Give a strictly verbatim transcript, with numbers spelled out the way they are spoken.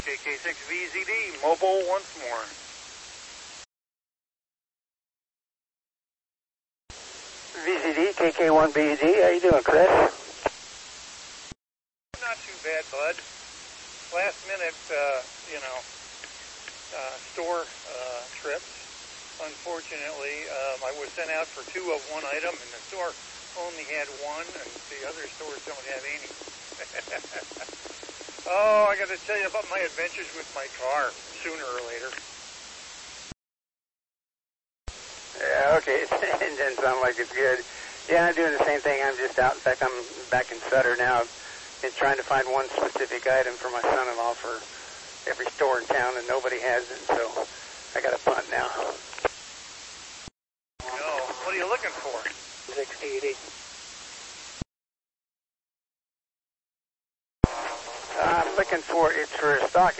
K K six V Z D, mobile once more. V Z D, K K one B Z D, how you doing, Chris? Not too bad, bud. Last minute, uh, you know, uh, store uh, trips. Unfortunately, um, I was sent out for two of one item, and the store only had one, and the other stores don't have any. Oh, I got to tell you about my adventures with my car sooner or later. Yeah, okay. It doesn't sound like it's good. Yeah, I'm doing the same thing. I'm just out. In fact, I'm back in Sutter now. Been trying to find one specific item for my son-in-law for every store in town, and nobody has it, so I got a punt now. No, what are you looking for? six eighty. I'm looking for, it's for a stock